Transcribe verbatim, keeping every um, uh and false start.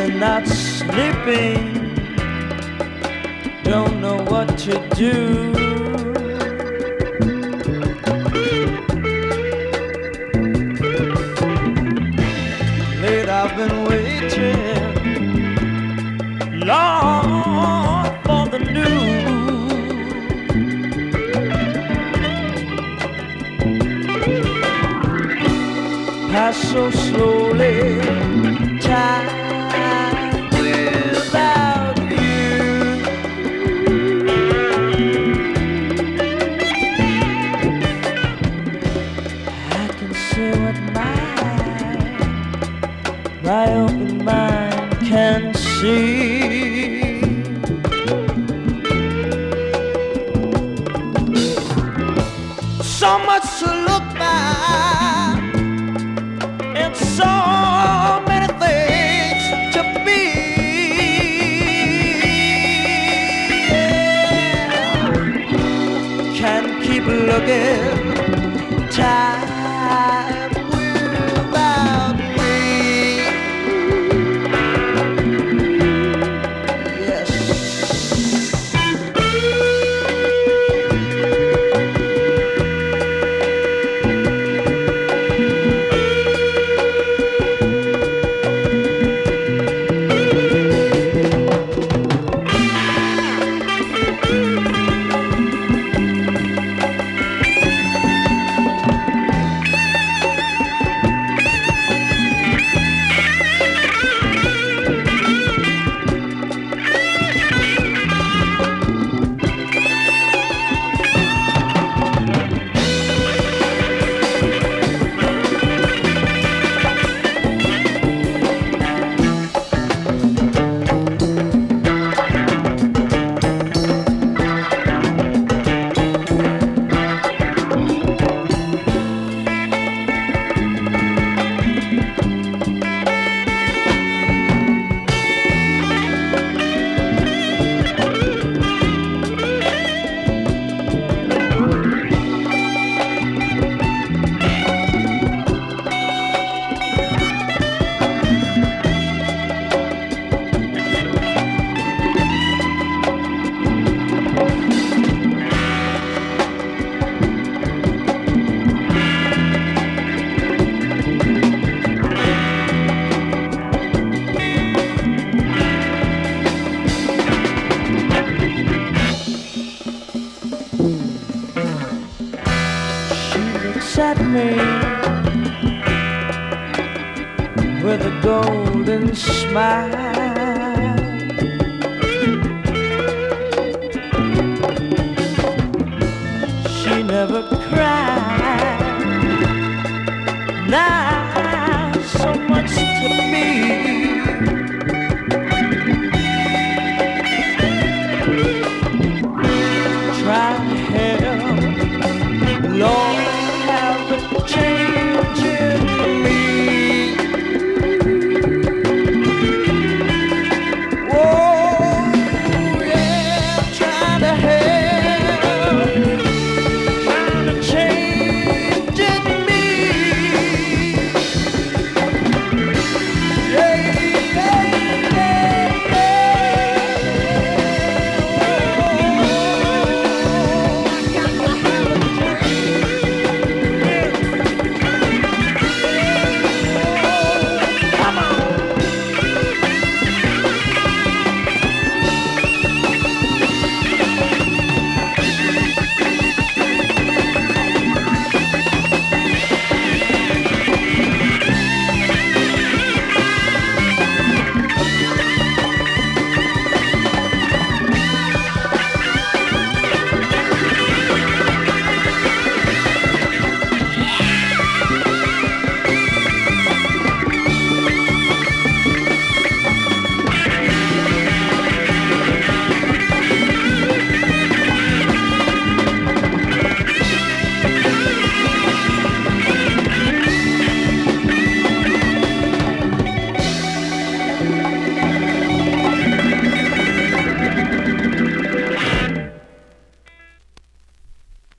you're not sleeping, don't know what to do. Late I've been waiting long for the news. Pass so slowly, time without you. I can say what my my open mind can see. So much to look back and so many things to be. Yeah. Can't keep looking time without me. Yes. At me with a golden smile.